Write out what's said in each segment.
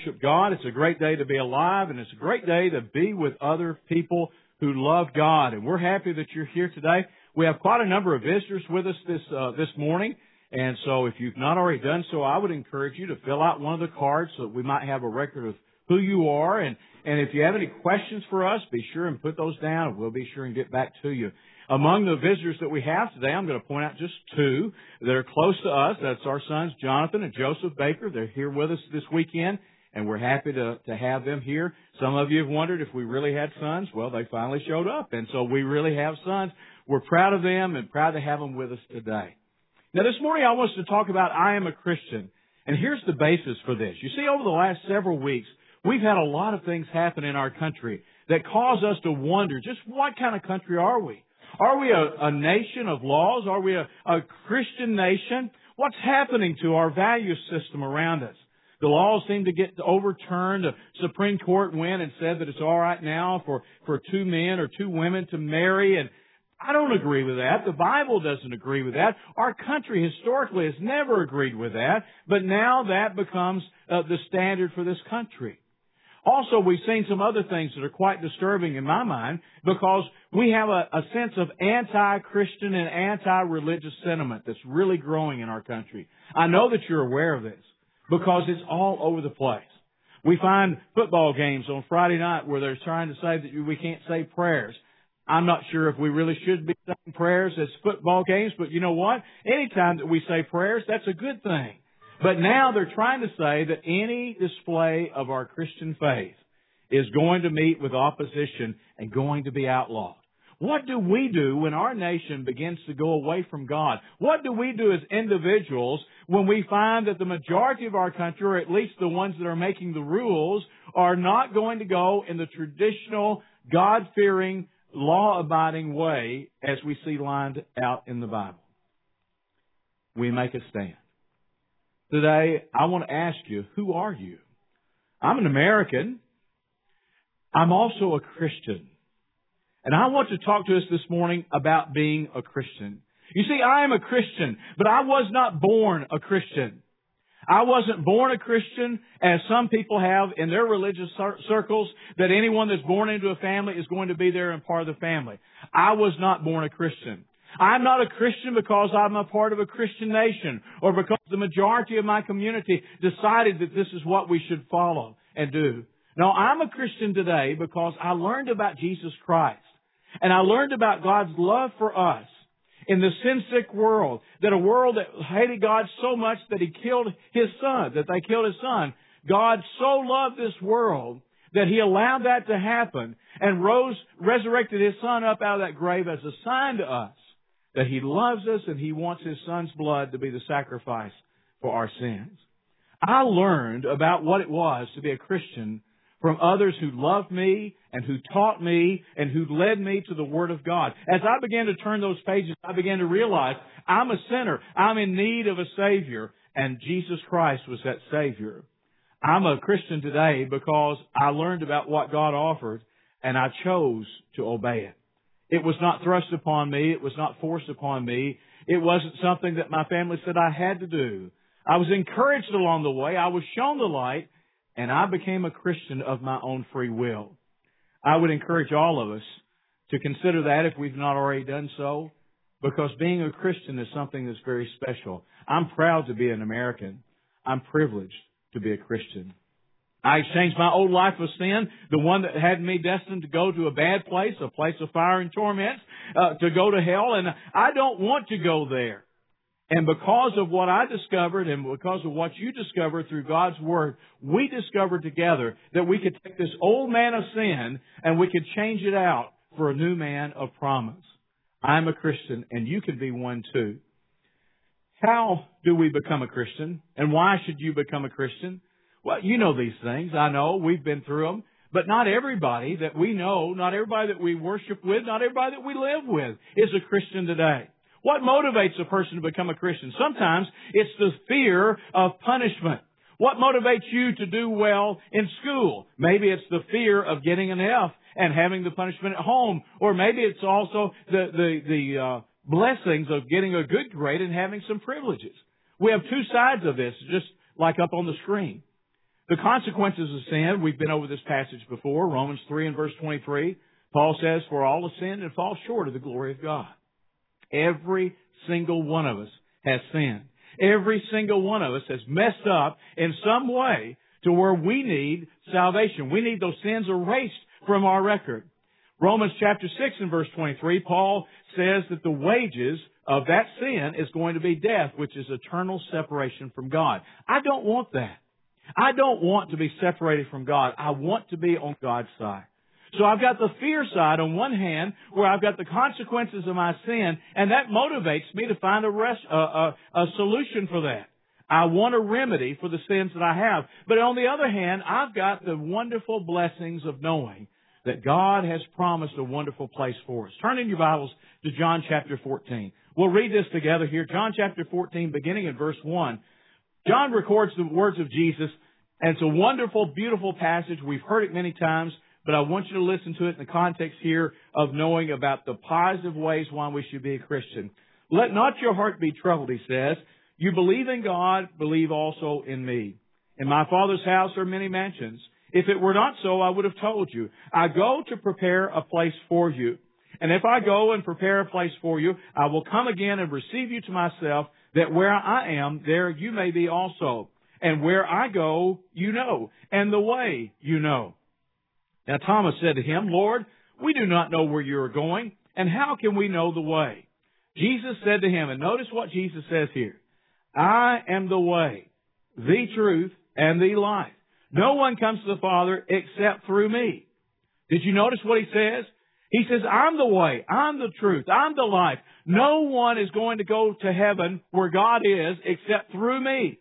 worship God. It's a great day to be alive, and it's a great day to be with other people who love God. And we're happy that you're here today. We have quite a number of visitors with us this morning. And so if you've not already done so, I would encourage you to fill out one of the cards so that we might have a record of who you are. And if you have any questions for us, be sure and put those down, and we'll be sure and get back to you. Among the visitors that we have today, I'm going to point out just two that are close to us. That's our sons, Jonathan and Joseph Baker. They're here with us this weekend, and we're happy to have them here. Some of you have wondered if we really had sons. Well, they finally showed up, and so we really have sons. We're proud of them and proud to have them with us today. Now, this morning I want us to talk about I am a Christian, and here's the basis for this. You see, over the last several weeks, we've had a lot of things happen in our country that cause us to wonder just what kind of country are we? Are we a nation of laws? Are we a Christian nation? What's happening to our value system around us? The laws seem to get overturned. The Supreme Court went and said that it's all right now for two men or two women to marry, and I don't agree with that. The Bible doesn't agree with that. Our country historically has never agreed with that, but now that becomes the standard for this country. Also, we've seen some other things that are quite disturbing in my mind because we have a sense of anti-Christian and anti-religious sentiment that's really growing in our country. I know that you're aware of this because it's all over the place. We find football games on Friday night where they're trying to say that we can't say prayers. I'm not sure if we really should be saying prayers as football games, but you know what? Anytime that we say prayers, that's a good thing. But now they're trying to say that any display of our Christian faith is going to meet with opposition and going to be outlawed. What do we do when our nation begins to go away from God? What do we do as individuals when we find that the majority of our country, or at least the ones that are making the rules, are not going to go in the traditional, God-fearing, law-abiding way as we see lined out in the Bible? We make a stand. Today, I want to ask you, who are you? I'm an American. I'm also a Christian. And I want to talk to us this morning about being a Christian. You see, I am a Christian, but I was not born a Christian. I wasn't born a Christian, as some people have in their religious circles, that anyone that's born into a family is going to be there and part of the family. I was not born a Christian. I'm not a Christian because I'm a part of a Christian nation or because the majority of my community decided that this is what we should follow and do. No, I'm a Christian today because I learned about Jesus Christ, and I learned about God's love for us in the sin-sick world, that a world that hated God so much that He killed His Son, that they killed His Son. God so loved this world that He allowed that to happen and resurrected His Son up out of that grave as a sign to us that He loves us and He wants His Son's blood to be the sacrifice for our sins. I learned about what it was to be a Christian from others who loved me and who taught me and who led me to the Word of God. As I began to turn those pages, I began to realize I'm a sinner. I'm in need of a Savior, and Jesus Christ was that Savior. I'm a Christian today because I learned about what God offered, and I chose to obey it. It was not thrust upon me. It was not forced upon me. It wasn't something that my family said I had to do. I was encouraged along the way. I was shown the light, and I became a Christian of my own free will. I would encourage all of us to consider that if we've not already done so, because being a Christian is something that's very special. I'm proud to be an American. I'm privileged to be a Christian. I exchanged my old life of sin, the one that had me destined to go to a bad place, a place of fire and torment, to go to hell, and I don't want to go there. And because of what I discovered and because of what you discovered through God's Word, we discovered together that we could take this old man of sin and we could change it out for a new man of promise. I'm a Christian, and you can be one too. How do we become a Christian? And why should you become a Christian? Well, you know these things. I know. We've been through them. But not everybody that we know, not everybody that we worship with, not everybody that we live with is a Christian today. What motivates a person to become a Christian? Sometimes it's the fear of punishment. What motivates you to do well in school? Maybe it's the fear of getting an F and having the punishment at home. Or maybe it's also the blessings of getting a good grade and having some privileges. We have two sides of this, just like up on the screen. The consequences of sin, we've been over this passage before, Romans 3 and verse 23. Paul says, for all have sinned and fall short of the glory of God. Every single one of us has sinned. Every single one of us has messed up in some way to where we need salvation. We need those sins erased from our record. Romans chapter 6 and verse 23, Paul says that the wages of that sin is going to be death, which is eternal separation from God. I don't want that. I don't want to be separated from God. I want to be on God's side. So I've got the fear side on one hand, where I've got the consequences of my sin, and that motivates me to find a solution for that. I want a remedy for the sins that I have. But on the other hand, I've got the wonderful blessings of knowing that God has promised a wonderful place for us. Turn in your Bibles to John chapter 14. We'll read this together here. John chapter 14, beginning in verse 1. John records the words of Jesus, and it's a wonderful, beautiful passage. We've heard it many times, but I want you to listen to it in the context here of knowing about the positive ways why we should be a Christian. Let not your heart be troubled, he says. You believe in God, believe also in me. In my Father's house are many mansions. If it were not so, I would have told you. I go to prepare a place for you. And if I go and prepare a place for you, I will come again and receive you to myself, that where I am, there you may be also. And where I go, you know, and the way you know. Now Thomas said to him, Lord, we do not know where you are going, and how can we know the way? Jesus said to him, and notice what Jesus says here, I am the way, the truth, and the life. No one comes to the Father except through me. Did you notice what he says? He says, I'm the way, I'm the truth, I'm the life. No one is going to go to heaven where God is except through me.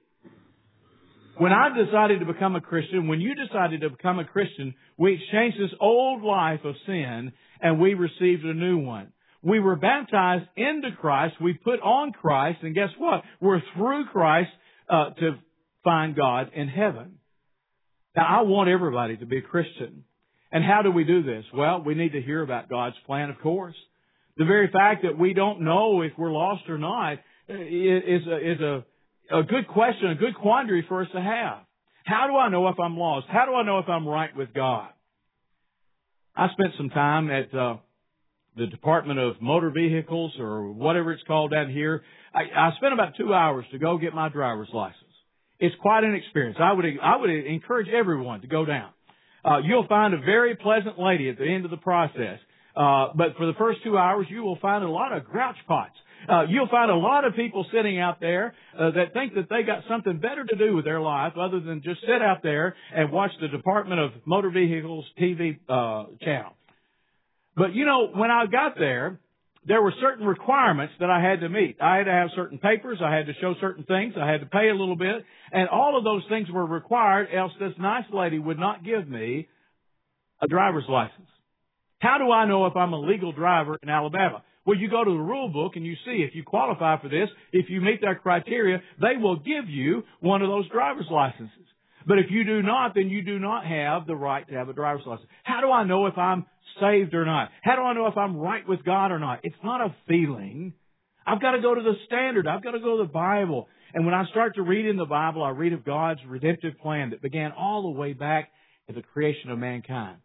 When I decided to become a Christian, when you decided to become a Christian, we exchanged this old life of sin and we received a new one. We were baptized into Christ, we put on Christ, and guess what? We're through Christ to find God in heaven. Now, I want everybody to be a Christian. And how do we do this? Well, we need to hear about God's plan, of course. The very fact that we don't know if we're lost or not is a good question, a good quandary for us to have. How do I know if I'm lost? How do I know if I'm right with God? I spent some time at the Department of Motor Vehicles, or whatever it's called down here. I spent about 2 hours to go get my driver's license. It's quite an experience. I would encourage everyone to go down. You'll find a very pleasant lady at the end of the process. But for the first 2 hours, you will find a lot of grouch pots. You'll find a lot of people sitting out there that think that they got something better to do with their life other than just sit out there and watch the Department of Motor Vehicles TV channel. But you know, when I got there were certain requirements that I had to meet. I had to have certain papers. I had to show certain things. I had to pay a little bit. And all of those things were required, else this nice lady would not give me a driver's license. How do I know if I'm a legal driver in Alabama? Well, you go to the rule book and you see if you qualify for this, if you meet that criteria, they will give you one of those driver's licenses. But if you do not, then you do not have the right to have a driver's license. How do I know if I'm saved or not? How do I know if I'm right with God or not? It's not a feeling. I've got to go to the standard. I've got to go to the Bible. And when I start to read in the Bible, I read of God's redemptive plan that began all the way back at the creation of mankind.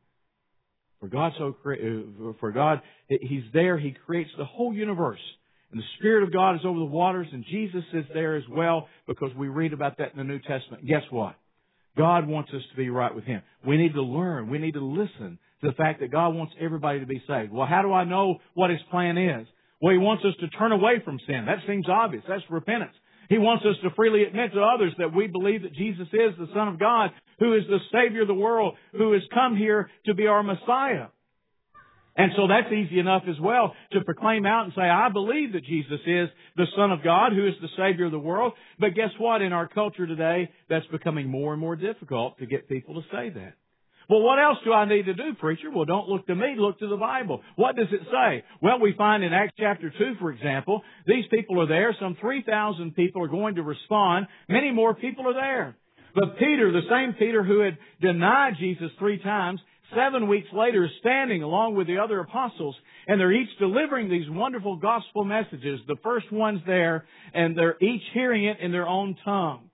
For God, He's there. He creates the whole universe. And the Spirit of God is over the waters, and Jesus is there as well, because we read about that in the New Testament. Guess what? God wants us to be right with Him. We need to learn. We need to listen to the fact that God wants everybody to be saved. Well, how do I know what His plan is? Well, He wants us to turn away from sin. That seems obvious. That's repentance. He wants us to freely admit to others that we believe that Jesus is the Son of God, who is the Savior of the world, who has come here to be our Messiah. And so that's easy enough as well to proclaim out and say, I believe that Jesus is the Son of God, who is the Savior of the world. But guess what? In our culture today, that's becoming more and more difficult to get people to say that. Well, what else do I need to do, preacher? Well, don't look to me, look to the Bible. What does it say? Well, we find in Acts chapter 2, for example, these people are there. Some 3,000 people are going to respond. Many more people are there. But Peter, the same Peter who had denied Jesus 3 times, 7 weeks later is standing along with the other apostles, and they're each delivering these wonderful gospel messages. The first one's there, and they're each hearing it in their own tongue.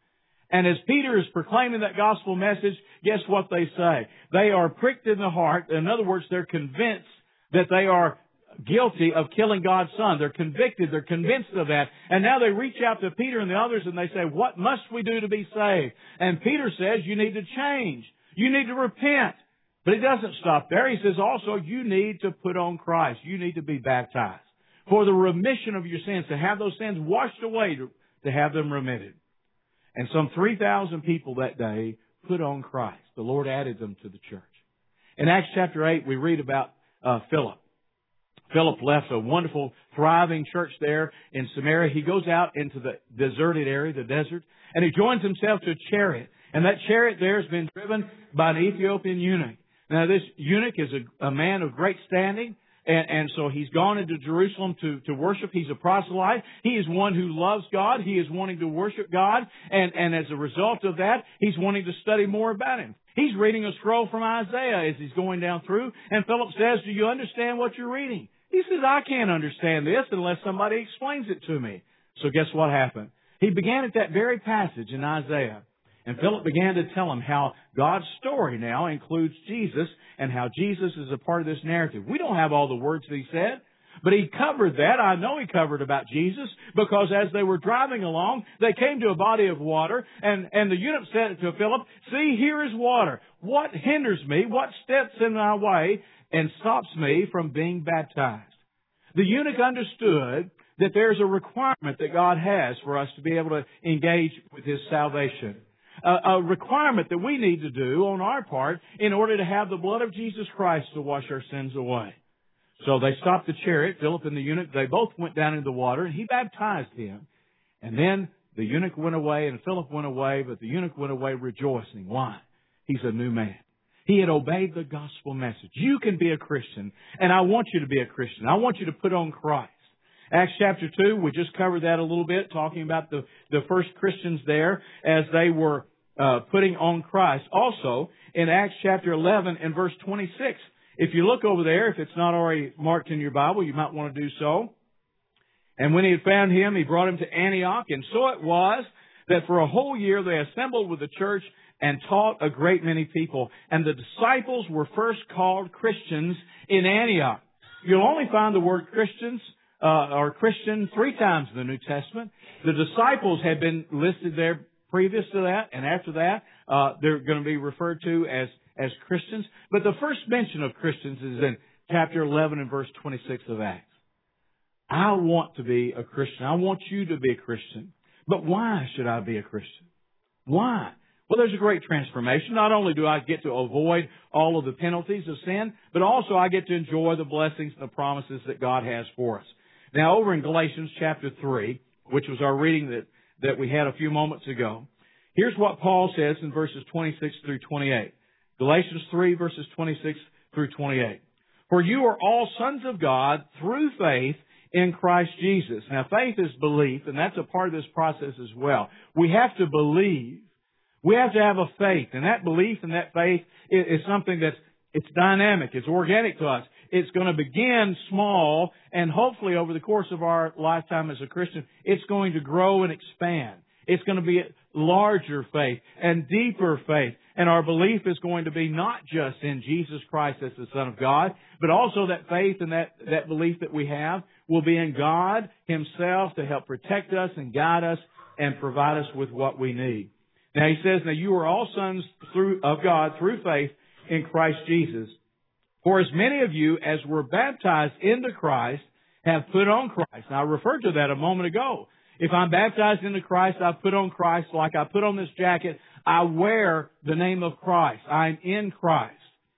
And as Peter is proclaiming that gospel message, guess what they say? They are pricked in the heart. In other words, they're convinced that they are guilty of killing God's Son. They're convicted. They're convinced of that. And now they reach out to Peter and the others and they say, what must we do to be saved? And Peter says, you need to change. You need to repent. But it doesn't stop there. He says also, you need to put on Christ. You need to be baptized for the remission of your sins, to have those sins washed away, to have them remitted. And some 3,000 people that day put on Christ. The Lord added them to the church. In Acts chapter 8, we read about Philip. Philip left a wonderful, thriving church there in Samaria. He goes out into the deserted area, the desert, and he joins himself to a chariot. And that chariot there has been driven by an Ethiopian eunuch. Now, this eunuch is a man of great standing. And so he's gone into Jerusalem to worship. He's a proselyte. He is one who loves God. He is wanting to worship God. And as a result of that, he's wanting to study more about Him. He's reading a scroll from Isaiah as he's going down through. And Philip says, do you understand what you're reading? He says, I can't understand this unless somebody explains it to me. So guess what happened? He began at that very passage in Isaiah. And Philip began to tell him how God's story now includes Jesus and how Jesus is a part of this narrative. We don't have all the words that he said, but he covered that. I know he covered about Jesus because as they were driving along, they came to a body of water and the eunuch said to Philip, see, here is water. What hinders me? What steps in my way and stops me from being baptized? The eunuch understood that there's a requirement that God has for us to be able to engage with His salvation. A requirement that we need to do on our part in order to have the blood of Jesus Christ to wash our sins away. So they stopped the chariot, Philip and the eunuch. They both went down into the water, and he baptized him. And then the eunuch went away, and Philip went away, but the eunuch went away rejoicing. Why? He's a new man. He had obeyed the gospel message. You can be a Christian, and I want you to be a Christian. I want you to put on Christ. Acts chapter 2, we just covered that a little bit, talking about the first Christians there as they were putting on Christ. Also, in Acts chapter 11 and verse 26, if you look over there, if it's not already marked in your Bible, you might want to do so. And when he had found him, he brought him to Antioch. And so it was that for a whole year they assembled with the church and taught a great many people. And the disciples were first called Christians in Antioch. You'll only find the word Christians or Christian 3 times in the New Testament. The disciples had been listed there previous to that, and after that, they're going to be referred to as Christians. But the first mention of Christians is in chapter 11 and verse 26 of Acts. I want to be a Christian. I want you to be a Christian. But why should I be a Christian? Why? Well, there's a great transformation. Not only do I get to avoid all of the penalties of sin, but also I get to enjoy the blessings and the promises that God has for us. Now, over in Galatians chapter 3, which was our reading that we had a few moments ago, here's what Paul says in verses 26 through 28. Galatians 3, verses 26 through 28. For you are all sons of God through faith in Christ Jesus. Now, faith is belief, and that's a part of this process as well. We have to believe. We have to have a faith, and that belief and that faith is something it's dynamic. It's organic to us. It's going to begin small, and hopefully over the course of our lifetime as a Christian, it's going to grow and expand. It's going to be larger faith and deeper faith. And our belief is going to be not just in Jesus Christ as the Son of God, but also that faith and that belief that we have will be in God Himself to help protect us and guide us and provide us with what we need. Now he says, now you are all sons of God through faith in Christ Jesus. For as many of you as were baptized into Christ have put on Christ. Now I referred to that a moment ago. If I'm baptized into Christ, I put on Christ. Like I put on this jacket, I wear the name of Christ. I'm in Christ.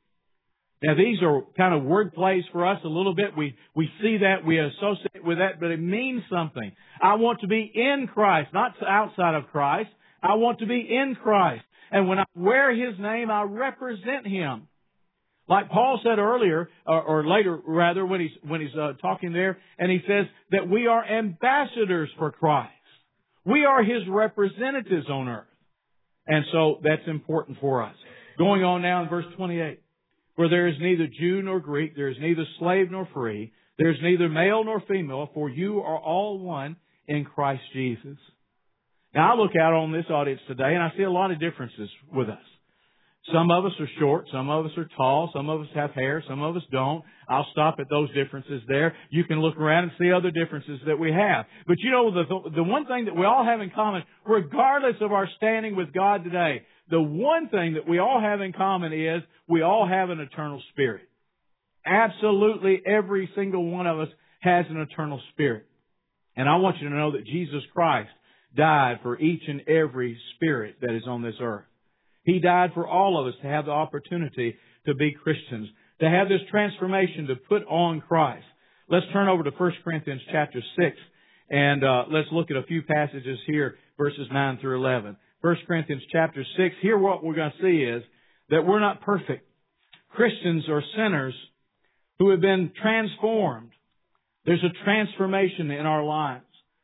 Now these are kind of word plays for us a little bit. We see that, we associate with that, but it means something. I want to be in Christ, not outside of Christ. I want to be in Christ. And when I wear His name, I represent Him. Like Paul said earlier, or later rather, when he's talking there, and he says that we are ambassadors for Christ. We are His representatives on earth. And so that's important for us. Going on now in verse 28. For there is neither Jew nor Greek, there is neither slave nor free, there is neither male nor female, for you are all one in Christ Jesus. Now, I look out on this audience today and I see a lot of differences with us. Some of us are short, some of us are tall, some of us have hair, some of us don't. I'll stop at those differences there. You can look around and see other differences that we have. But you know, the one thing that we all have in common, regardless of our standing with God today, the one thing that we all have in common is we all have an eternal spirit. Absolutely every single one of us has an eternal spirit. And I want you to know that Jesus Christ died for each and every spirit that is on this earth. He died for all of us to have the opportunity to be Christians, to have this transformation, to put on Christ. Let's turn over to 1 Corinthians chapter 6, and let's look at a few passages here, verses 9 through 11. 1 Corinthians chapter 6, here what we're going to see is that we're not perfect. Christians are sinners who have been transformed. There's a transformation in our lives.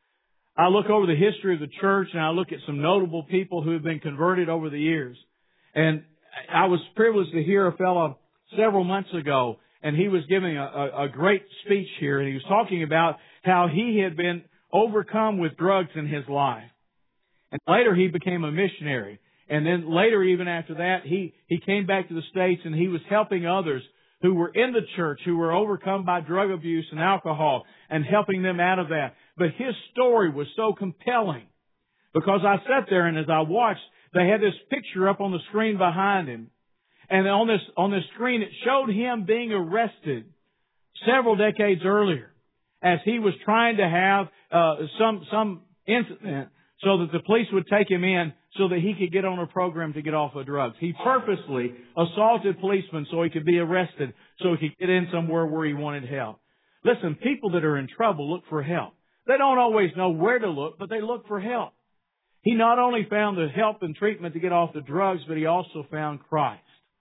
I look over the history of the church and I look at some notable people who have been converted over the years. And I was privileged to hear a fellow several months ago, and he was giving a great speech here, and he was talking about how he had been overcome with drugs in his life. And later he became a missionary. And then later, even after that, he came back to the States and he was helping others who were in the church, who were overcome by drug abuse and alcohol, and helping them out of that. But his story was so compelling because I sat there and as I watched, they had this picture up on the screen behind him. And on this screen, it showed him being arrested several decades earlier as he was trying to have some incident so that the police would take him in so that he could get on a program to get off of drugs. He purposely assaulted policemen so he could be arrested, so he could get in somewhere where he wanted help. Listen, people that are in trouble look for help. They don't always know where to look, but they look for help. He not only found the help and treatment to get off the drugs, but he also found Christ.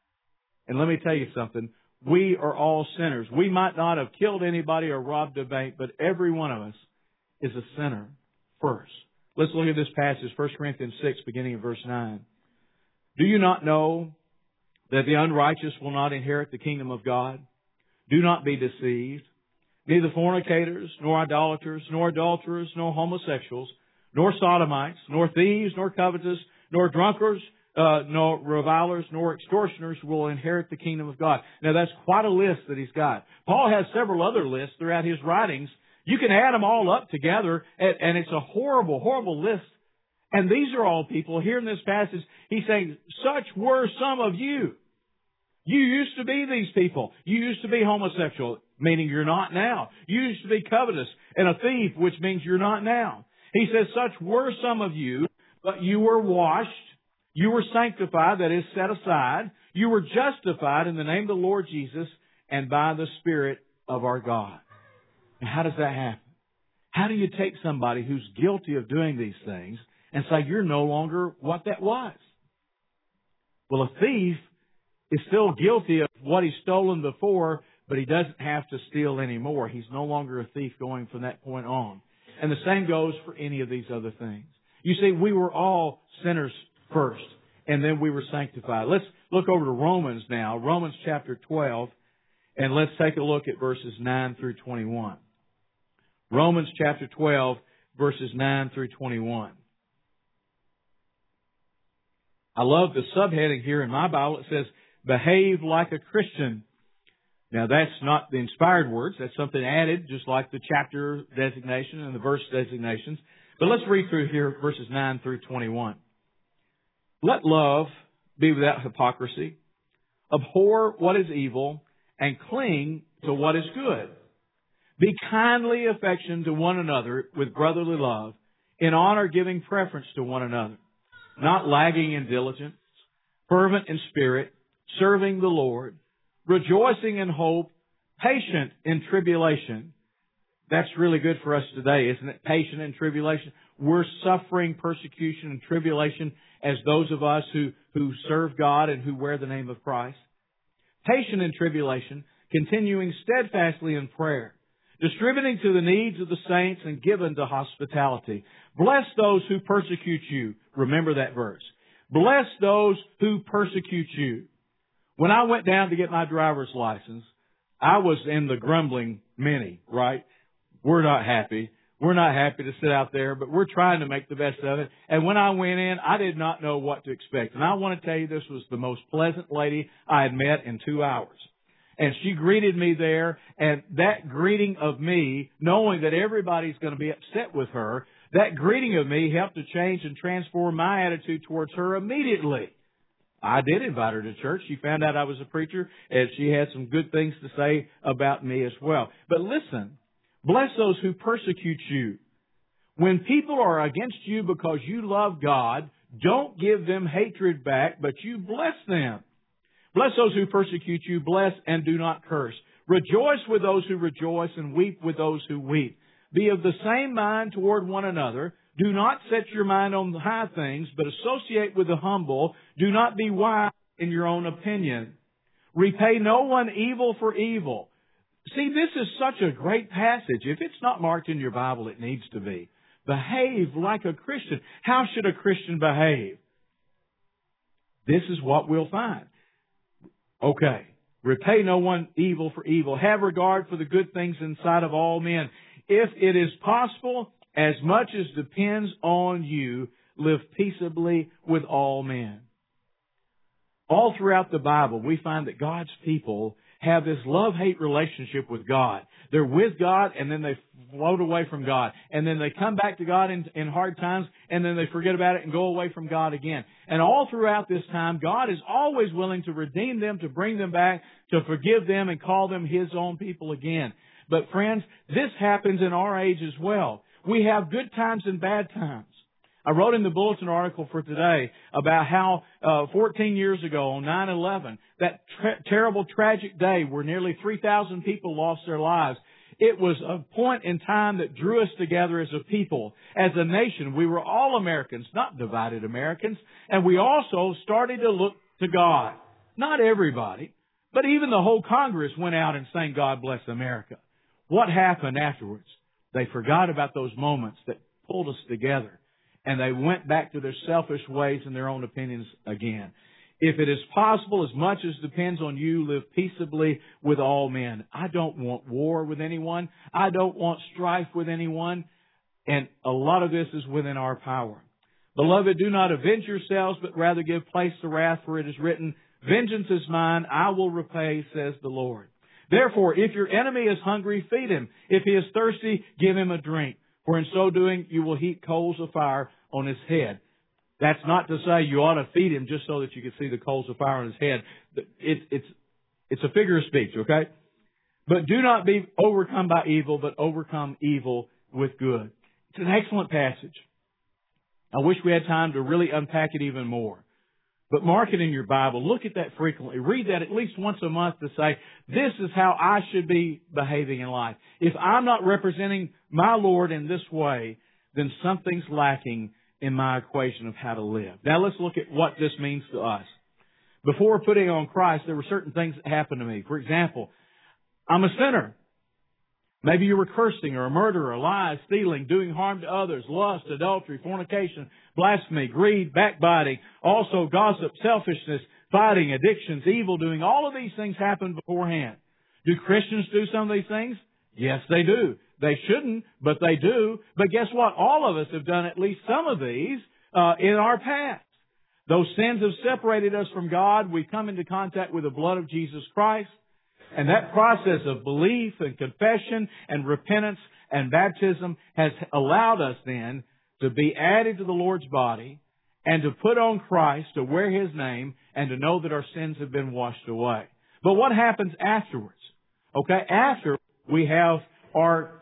And let me tell you something. We are all sinners. We might not have killed anybody or robbed a bank, but every one of us is a sinner first. Let's look at this passage, 1 Corinthians 6, beginning in verse 9. Do you not know that the unrighteous will not inherit the kingdom of God? Do not be deceived. Neither fornicators, nor idolaters, nor adulterers, nor homosexuals, nor sodomites, nor thieves, nor covetous, nor drunkards, nor revilers, nor extortioners will inherit the kingdom of God. Now that's quite a list that he's got. Paul has several other lists throughout his writings. You can add them all up together, and it's a horrible, horrible list. And these are all people, here in this passage, he's saying, such were some of you. You used to be these people. You used to be homosexual, meaning you're not now. You used to be covetous and a thief, which means you're not now. He says, such were some of you, but you were washed, you were sanctified, that is, set aside, you were justified in the name of the Lord Jesus and by the Spirit of our God. And how does that happen? How do you take somebody who's guilty of doing these things and say, you're no longer what that was? Well, a thief is still guilty of what he's stolen before, but he doesn't have to steal anymore. He's no longer a thief going from that point on. And the same goes for any of these other things. You see, we were all sinners first, and then we were sanctified. Let's look over to Romans now, Romans chapter 12, and let's take a look at verses 9 through 21. Romans chapter 12, verses 9 through 21. I love the subheading here in my Bible. It says, behave like a Christian. Now, that's not the inspired words. That's something added, just like the chapter designation and the verse designations. But let's read through here verses 9 through 21. Let love be without hypocrisy. Abhor what is evil and cling to what is good. Be kindly affectioned to one another with brotherly love, in honor giving preference to one another, not lagging in diligence, fervent in spirit, serving the Lord, rejoicing in hope, patient in tribulation. That's really good for us today, isn't it? Patient in tribulation. We're suffering persecution and tribulation as those of us who serve God and who wear the name of Christ. Patient in tribulation, continuing steadfastly in prayer, distributing to the needs of the saints and given to hospitality. Bless those who persecute you. Remember that verse. Bless those who persecute you. When I went down to get my driver's license, I was in the grumbling many, right? We're not happy. We're not happy to sit out there, but we're trying to make the best of it. And when I went in, I did not know what to expect. And I want to tell you, this was the most pleasant lady I had met in 2 hours. And she greeted me there, and that greeting of me, knowing that everybody's going to be upset with her, that greeting of me helped to change and transform my attitude towards her immediately. I did invite her to church. She found out I was a preacher, and she had some good things to say about me as well. But listen, bless those who persecute you. When people are against you because you love God, don't give them hatred back, but you bless them. Bless those who persecute you, bless and do not curse. Rejoice with those who rejoice and weep with those who weep. Be of the same mind toward one another. Do not set your mind on the high things, but associate with the humble. Do not be wise in your own opinion. Repay no one evil for evil. See, this is such a great passage. If it's not marked in your Bible, it needs to be. Behave like a Christian. How should a Christian behave? This is what we'll find. Okay. Repay no one evil for evil. Have regard for the good things in sight of all men. If it is possible, as much as depends on you, live peaceably with all men. All throughout the Bible, we find that God's people have this love-hate relationship with God. They're with God, and then they float away from God. And then they come back to God in hard times, and then they forget about it and go away from God again. And all throughout this time, God is always willing to redeem them, to bring them back, to forgive them, and call them His own people again. But friends, this happens in our age as well. We have good times and bad times. I wrote in the bulletin article for today about how 14 years ago on 9/11, that terrible, tragic day where nearly 3,000 people lost their lives, it was a point in time that drew us together as a people, as a nation. We were all Americans, not divided Americans, and we also started to look to God. Not everybody, but even the whole Congress went out and sang, "God Bless America." What happened afterwards? They forgot about those moments that pulled us together. And they went back to their selfish ways and their own opinions again. If it is possible, as much as depends on you, live peaceably with all men. I don't want war with anyone. I don't want strife with anyone. And a lot of this is within our power. Beloved, do not avenge yourselves, but rather give place to wrath, for it is written, "Vengeance is mine, I will repay, says the Lord." Therefore, if your enemy is hungry, feed him. If he is thirsty, give him a drink. For in so doing, you will heap coals of fire on his head. That's not to say you ought to feed him just so that you can see the coals of fire on his head. It's a figure of speech, okay? But do not be overcome by evil, but overcome evil with good. It's an excellent passage. I wish we had time to really unpack it even more. But mark it in your Bible. Look at that frequently. Read that at least once a month to say, this is how I should be behaving in life. If I'm not representing my Lord in this way, then something's lacking in my equation of how to live. Now let's look at what this means to us. Before putting on Christ, there were certain things that happened to me. For example, I'm a sinner. Maybe you were cursing or a murderer, lies, stealing, doing harm to others, lust, adultery, fornication, blasphemy, greed, backbiting, also gossip, selfishness, fighting, addictions, evil doing. All of these things happen beforehand. Do Christians do some of these things? Yes, they do. They shouldn't, but they do. But guess what? All of us have done at least some of these in our past. Those sins have separated us from God. We come into contact with the blood of Jesus Christ. And that process of belief and confession and repentance and baptism has allowed us then to be added to the Lord's body and to put on Christ, to wear His name, and to know that our sins have been washed away. But what happens afterwards? Okay, after we have our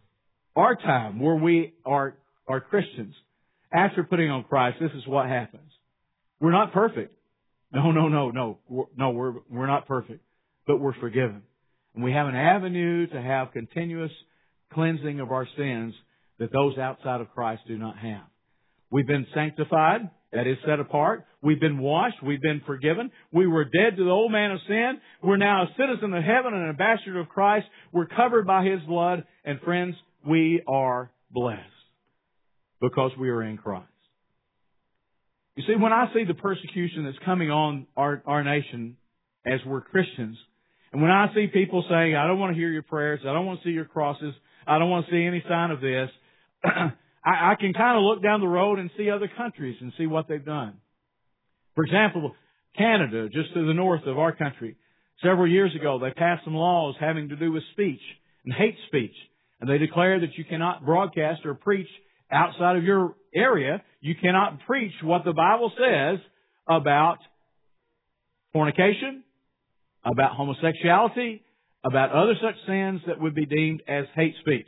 time where we are Christians, after putting on Christ, this is what happens. We're not perfect. No. We're not perfect. But we're forgiven. And we have an avenue to have continuous cleansing of our sins that those outside of Christ do not have. We've been sanctified, that is set apart. We've been washed. We've been forgiven. We were dead to the old man of sin. We're now a citizen of heaven and an ambassador of Christ. We're covered by His blood. And friends, we are blessed because we are in Christ. You see, when I see the persecution that's coming on our nation as we're Christians, and when I see people saying, I don't want to hear your prayers, I don't want to see your crosses, I don't want to see any sign of this, I can kind of look down the road and see other countries and see what they've done. For example, Canada, just to the north of our country, several years ago, they passed some laws having to do with speech and hate speech. And they declare that you cannot broadcast or preach outside of your area. You cannot preach what the Bible says about fornication, about homosexuality, about other such sins that would be deemed as hate speech.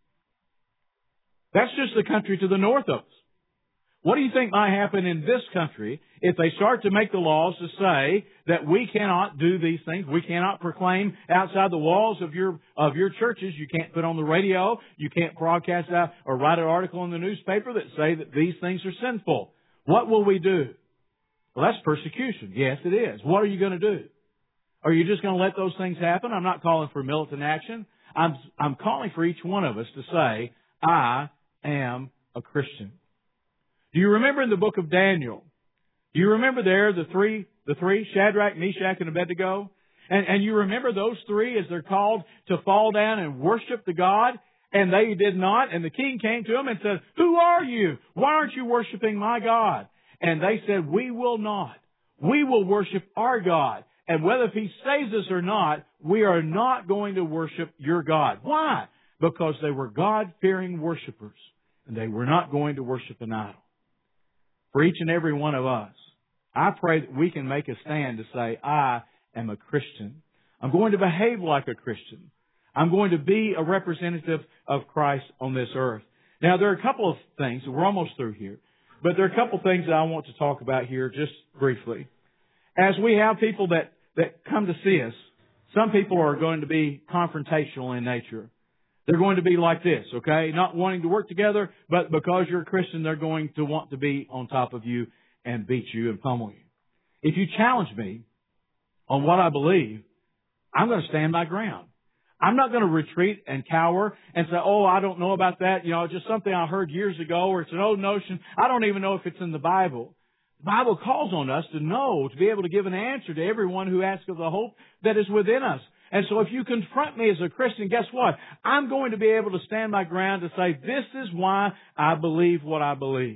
That's just the country to the north of us. What do you think might happen in this country if they start to make the laws to say that we cannot do these things? We cannot proclaim outside the walls of your churches. You can't put on the radio. You can't broadcast out or write an article in the newspaper that say that these things are sinful. What will we do? Well, that's persecution. Yes, it is. What are you going to do? Are you just going to let those things happen? I'm not calling for militant action. I'm calling for each one of us to say, I am a Christian. Do you remember in the book of Daniel? Do you remember there the three, Shadrach, Meshach, and Abednego? And you remember those three as they're called to fall down and worship the God? And they did not. And the king came to them and said, who are you? Why aren't you worshiping my God? And they said, we will not. We will worship our God. And whether if He saves us or not, we are not going to worship your God. Why? Because they were God-fearing worshipers. And they were not going to worship an idol. For each and every one of us, I pray that we can make a stand to say, I am a Christian. I'm going to behave like a Christian. I'm going to be a representative of Christ on this earth. Now, there are a couple of things. We're almost through here. But there are a couple of things that I want to talk about here just briefly. As we have people that come to see us, some people are going to be confrontational in nature. They're going to be like this, okay? Not wanting to work together, but because you're a Christian, they're going to want to be on top of you and beat you and pummel you. If you challenge me on what I believe, I'm going to stand my ground. I'm not going to retreat and cower and say, oh, I don't know about that. You know, just something I heard years ago, or it's an old notion. I don't even know if it's in the Bible. The Bible calls on us to know, to be able to give an answer to everyone who asks of the hope that is within us. And so if you confront me as a Christian, guess what? I'm going to be able to stand my ground to say, this is why I believe what I believe.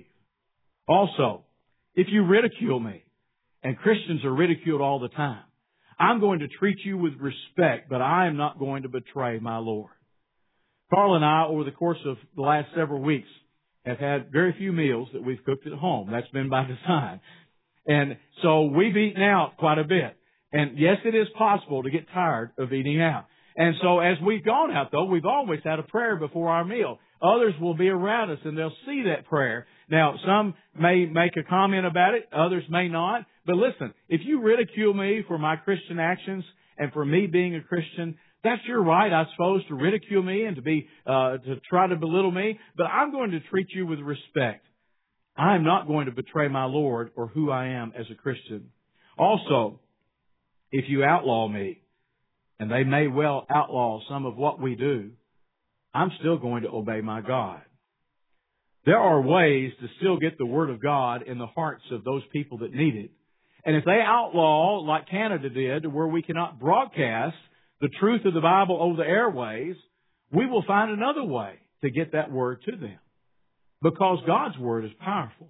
Also, if you ridicule me, and Christians are ridiculed all the time, I'm going to treat you with respect, but I am not going to betray my Lord. Carl and I, over the course of the last several weeks, have had very few meals that we've cooked at home. That's been by design. And so we've eaten out quite a bit. And yes, it is possible to get tired of eating out. And so as we've gone out, though, we've always had a prayer before our meal. Others will be around us and they'll see that prayer. Now, some may make a comment about it. Others may not. But listen, if you ridicule me for my Christian actions and for me being a Christian, that's your right, I suppose, to ridicule me and to try to belittle me. But I'm going to treat you with respect. I'm not going to betray my Lord or who I am as a Christian. Also, if you outlaw me, and they may well outlaw some of what we do, I'm still going to obey my God. There are ways to still get the Word of God in the hearts of those people that need it. And if they outlaw, like Canada did, where we cannot broadcast the truth of the Bible over the airways, we will find another way to get that Word to them. Because God's Word is powerful.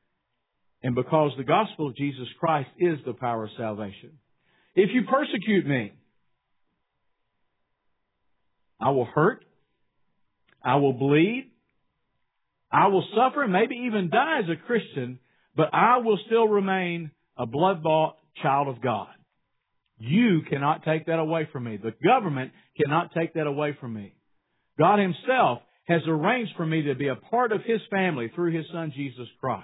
And because the gospel of Jesus Christ is the power of salvation. If you persecute me, I will hurt, I will bleed, I will suffer, and maybe even die as a Christian, but I will still remain a blood-bought child of God. You cannot take that away from me. The government cannot take that away from me. God Himself has arranged for me to be a part of His family through His Son, Jesus Christ.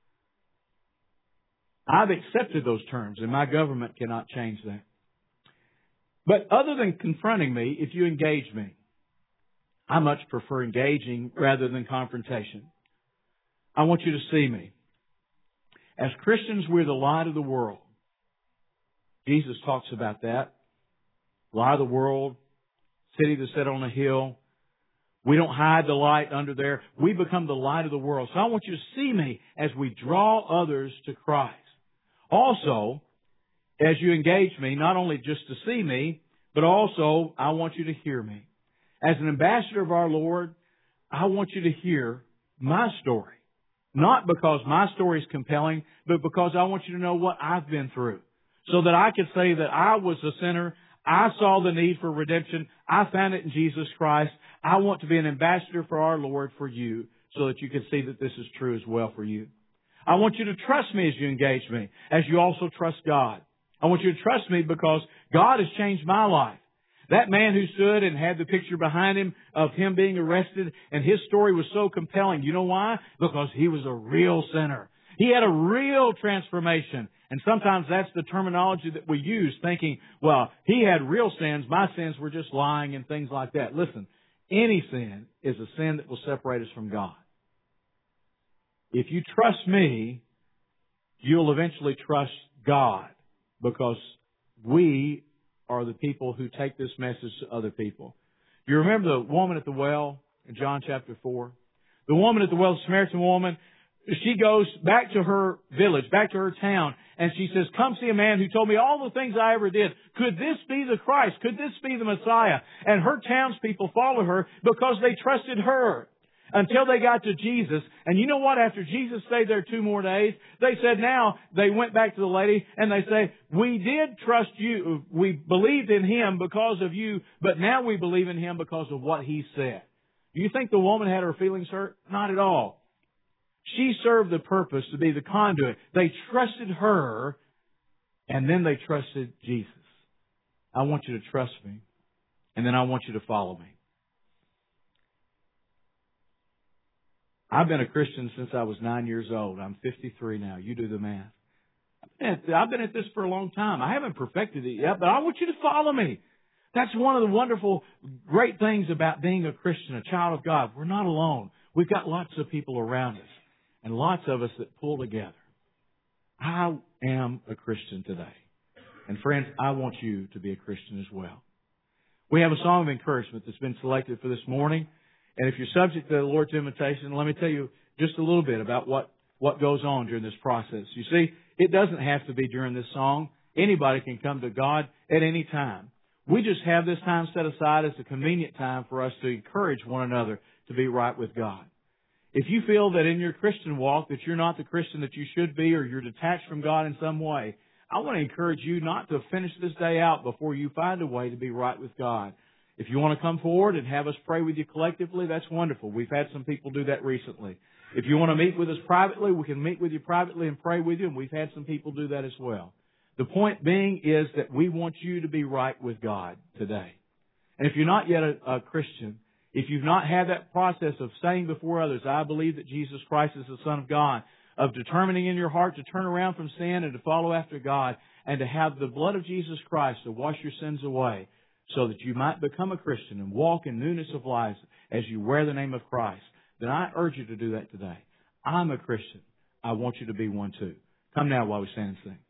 I've accepted those terms, and my government cannot change that. But other than confronting me, if you engage me, I much prefer engaging rather than confrontation. I want you to see me. As Christians, we're the light of the world. Jesus talks about that. Light of the world, city that's set on a hill. We don't hide the light under there. We become the light of the world. So I want you to see me as we draw others to Christ. Also, as you engage me, not only just to see me, but also I want you to hear me. As an ambassador of our Lord, I want you to hear my story. Not because my story is compelling, but because I want you to know what I've been through. So that I could say that I was a sinner. I saw the need for redemption. I found it in Jesus Christ. I want to be an ambassador for our Lord for you so that you can see that this is true as well for you. I want you to trust me as you engage me, as you also trust God. I want you to trust me because God has changed my life. That man who stood and had the picture behind him of him being arrested, and his story was so compelling. You know why? Because he was a real sinner. He had a real transformation. And sometimes that's the terminology that we use, thinking, well, he had real sins. My sins were just lying and things like that. Listen, any sin is a sin that will separate us from God. If you trust me, you'll eventually trust God, because we are the people who take this message to other people. Do you remember the woman at the well in John chapter 4? The woman at the well, the Samaritan woman, she goes back to her village, back to her town, and she says, come see a man who told me all the things I ever did. Could this be the Christ? Could this be the Messiah? And her townspeople followed her because they trusted her until they got to Jesus. And you know what? After Jesus stayed there 2 more days, they said now, they went back to the lady and they say, we did trust you. We believed in Him because of you, but now we believe in Him because of what He said. Do you think the woman had her feelings hurt? Not at all. She served the purpose to be the conduit. They trusted her, and then they trusted Jesus. I want you to trust me, and then I want you to follow me. I've been a Christian since I was 9 years old. I'm 53 now. You do the math. I've been at this for a long time. I haven't perfected it yet, but I want you to follow me. That's one of the wonderful, great things about being a Christian, a child of God. We're not alone. We've got lots of people around us, and lots of us that pull together. I am a Christian today. And friends, I want you to be a Christian as well. We have a song of encouragement that's been selected for this morning. And if you're subject to the Lord's invitation, let me tell you just a little bit about what goes on during this process. You see, it doesn't have to be during this song. Anybody can come to God at any time. We just have this time set aside as a convenient time for us to encourage one another to be right with God. If you feel that in your Christian walk that you're not the Christian that you should be, or you're detached from God in some way, I want to encourage you not to finish this day out before you find a way to be right with God. If you want to come forward and have us pray with you collectively, that's wonderful. We've had some people do that recently. If you want to meet with us privately, we can meet with you privately and pray with you, and we've had some people do that as well. The point being is that we want you to be right with God today. And if you're not yet a Christian, if you've not had that process of saying before others, I believe that Jesus Christ is the Son of God, of determining in your heart to turn around from sin and to follow after God, and to have the blood of Jesus Christ to wash your sins away, so that you might become a Christian and walk in newness of life as you wear the name of Christ, then I urge you to do that today. I'm a Christian. I want you to be one too. Come now while we stand and sing.